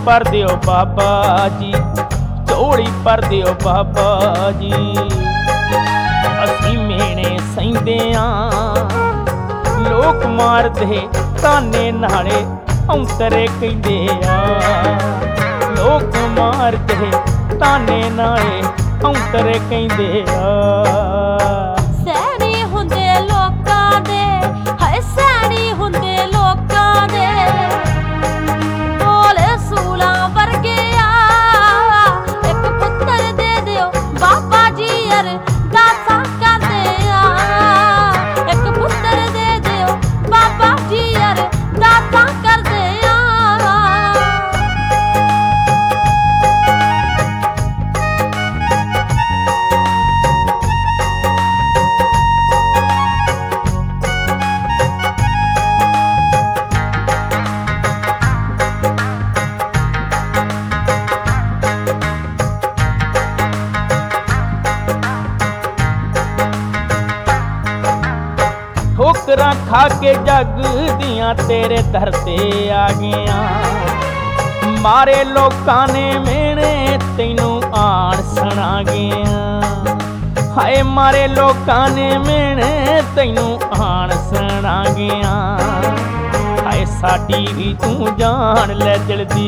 भर दिओ बाबा जी, झोली भर दिओ बाबा जी। असीं मेहणे सहिंदे आं, लोक मारदे ताने नाले औंतरे कहिंदे आ। लोक मारदे ताने नाले औंतरे कहिंदे आ। सैनी हुंदे लोकां दे, हाय सैनी हुंदे लोकां दे, भोले सूलां वर्गे आ। एक पुत्तर दे दिओ बाबा जी अरदासां करदे आ। एक पुत्तर दे दिओ बाबा जी अरदासां करदे आ। ठोकरां खा के जग दियां तेरे दर ते आ गया। मारे लोकां ने मेरे तैनू आण सुना गया। हाय मारे लोकां ने मेरे तैनू आण सुना गया। हाय साडी भी तू जान लै जल्दी,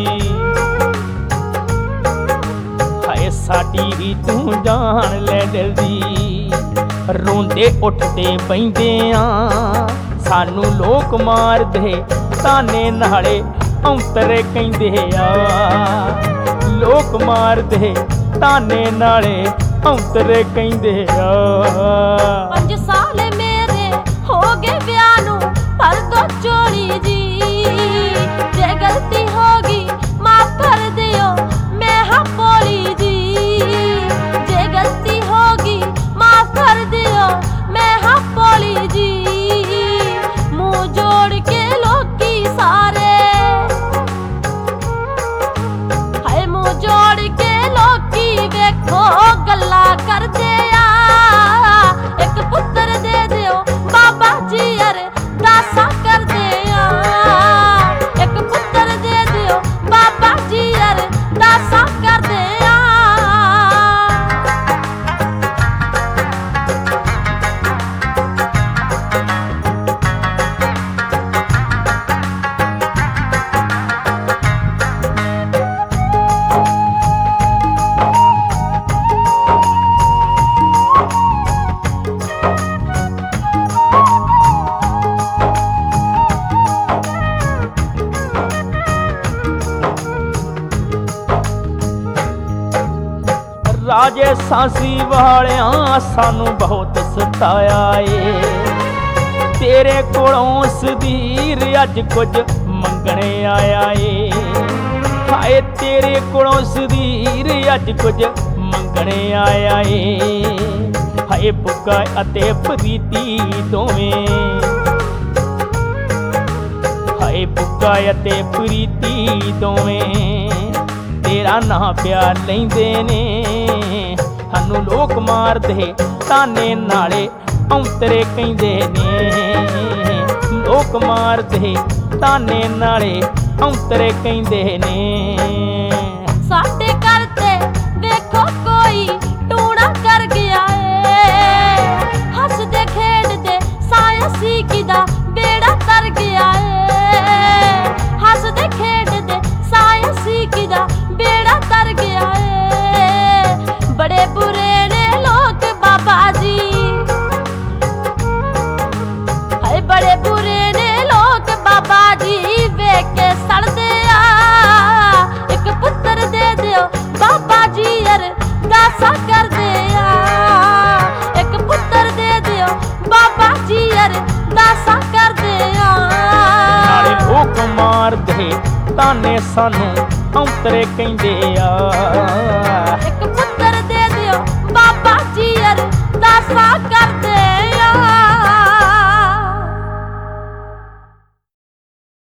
हाय साडी भी तू जान लै जल्दी। रोंदे उठदे पैंदे आ, सानू लोक मारदे ताने नाले औंतरे कहिंदे आ। लोक मारदे ताने नाले औंतरे कहिंदे आ। 5 साल मेरे हो गए ब्याह नू, भर दो झोली जी। जे गलती होगी माफ कर दियो मैं हां भोली जी। जे गलती होगी माफ कर दियो मैं हां भोली जी। मुंह जोड़ के लोकी सारे, हाय मुंह जोड़ के लोकी वेखो गल्ला करदे आ। एक पुत्तर दे दिओ बाबा जी अरदासां करदे आ। एक पुत्तर दे दिओ बाबा जी अरदासां करदे आ। राजे सांसी वालियां सानू बहुत सताया ए। तेरे कोलों सदीर अज कुछ मंगने आया ए। हाय तेरे कोलों सदीर अज कुछ मंगने आया ए। हाय बुग्गा अते प्रीति दोवें, हाय बुग्गा अते प्रीति दोवें तेरा नां प्यार लैंदे ने। सानू लोक मारदे ताने नाले औंतरे कहिंदे ने। लोक मारदे ताने नाले औंतरे कहिंदे ने। साडे घर ते देखो कोई टूणा कर गया ए। हसदे खेडदे सायसी किदा बेड़ा तर गया ए। हसदे खेडदे सायसी किदा बेड़ा तर गया है। बड़े बुरे ने लोग बाबा जी, हाय बड़े बुरे ने लोग बाबा जी वेख के सड़दे आ। एक पुत्तर दे दिओ बाबा जी अरदासां करदे आ। एक पुत्तर दे दिओ बाबा जी अरदासां करदे आ। नाले लोक मारदे ताने सानू औंतरे कहिंदे आ।